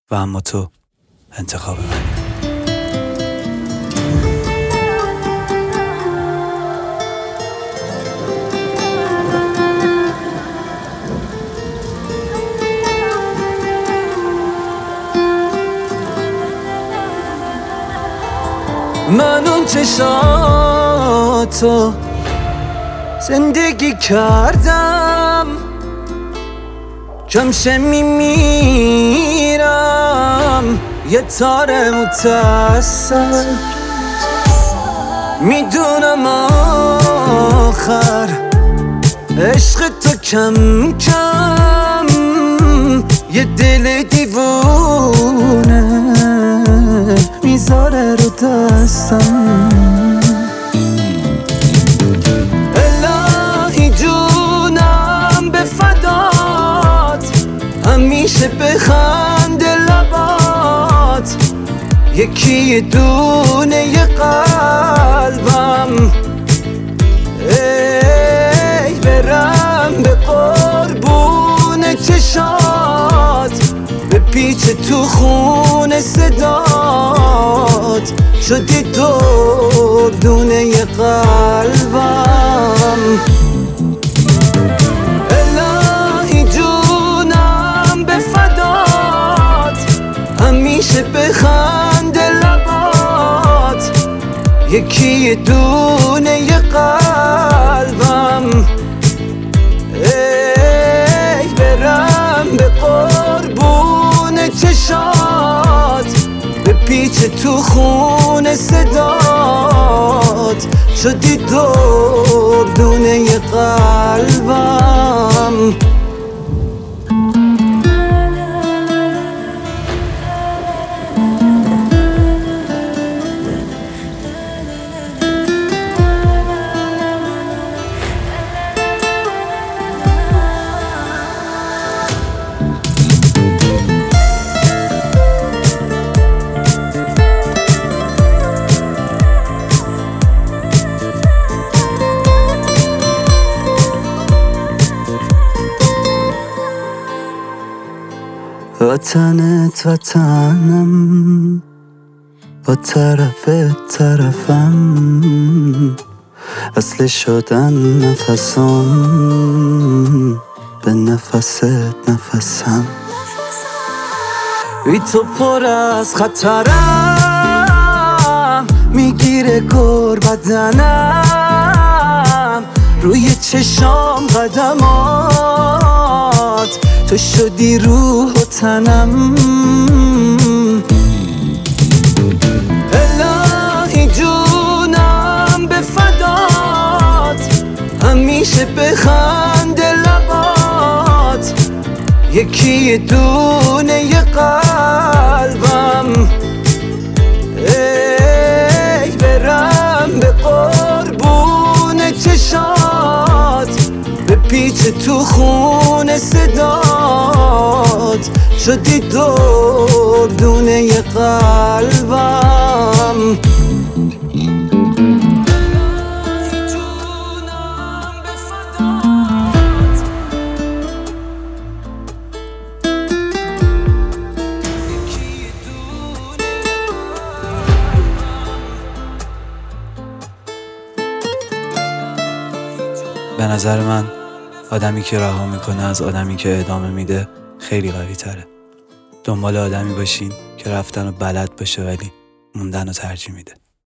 و اما تو انتخاب منی. من اون چشاتو زندگی کردم، کمشه میمیرم یه تار متصل. میدونم آخر عشق تو کم کم یه دل دیوونه میذاره رو دستم. الهی جونم به فدات، همیشه بخنده لبات، یکی دونه ی قلبم. ای برم به قربون چشات، به پیچ تو خون صدات، شدی دردونه ی قلبم. الهی جونم به فدات، همیشه بخنده لبات، یکی دونه ی قلبم. ای برم به قربون چشات، به پیچ تو خون صدات، شدی دردونه ی قلبم. وطنت وطنم، با طرفت طرفم، اصل شدن نفسم، به نفست نفسم. بی تو پر از خطرم، میگیره گر بدنم، روی چشام قدمات، تو شدی روح و تنم. الهی جونم به فدات، همیشه بخنده لبات، یکی دونه ی قلبم. ای برم به قربون چشات، به پیچ تو خون صدات، شدی دردونه ی قلبم. به نظر من آدمی که رها میکنه از آدمی که ادامه میده خیلی قوی تره. دنبال آدمی باشین که رفتن رو بلد باشه ولی موندن رو ترجیح میده.